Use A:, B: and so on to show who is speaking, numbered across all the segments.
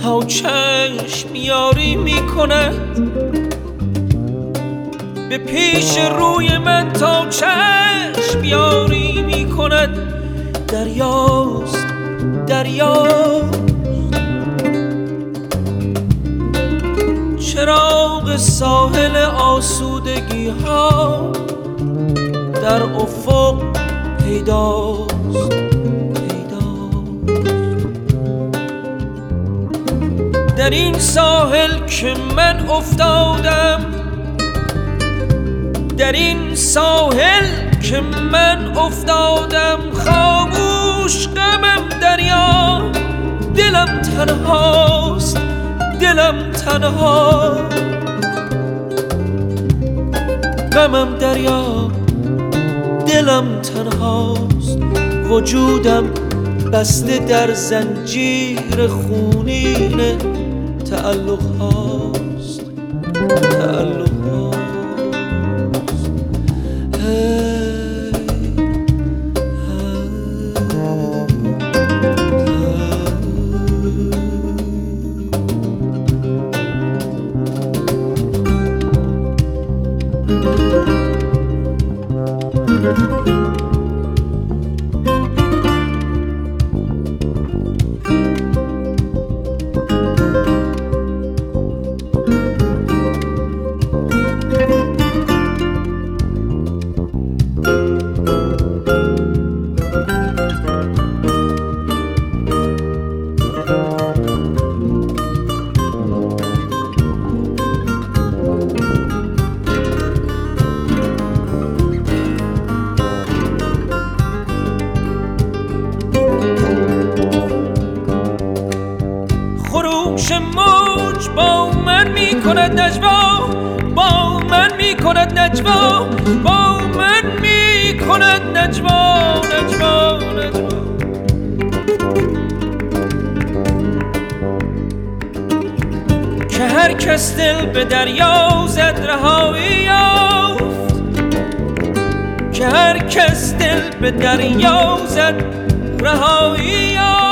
A: تا چشم یاری میکند، به پیش روی من تا چشم یاری میکند. دریاست دریاست چراغ ساحل آسودگی ها در افق پیداست در این ساحل که من افتادم، در این ساحل که من افتادم، خاموش غمم دریا، دلم تنهاست، دلم تنها، غمم دریا، دلم تنهاست. وجودم بسته در زنجیر خونین تعلق هاست، تعلق هاست. خروش موج با من می کند نجوا، با من می کند نجوا، با من می کند نجوا، نجوا، نجوا. که هر کس دل به دریا زد رهایی یافت، که هر کس دل به دریا زد رهایی یافت.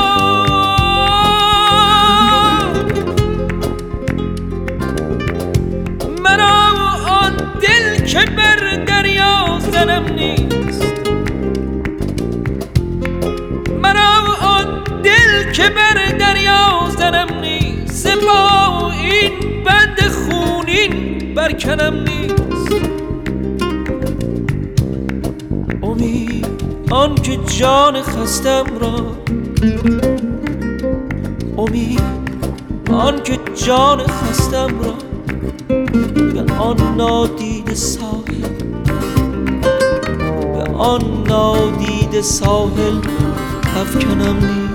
A: که بر دریا زنم نیست، مرا آن دل که بر دریا زنم نیست، با این بند خونین برکنم نیست. امید آن که جان خستم را، امید آن که جان خستم را به آن نادیده ساحل، به آن نادیده ساحل افکنم نیست.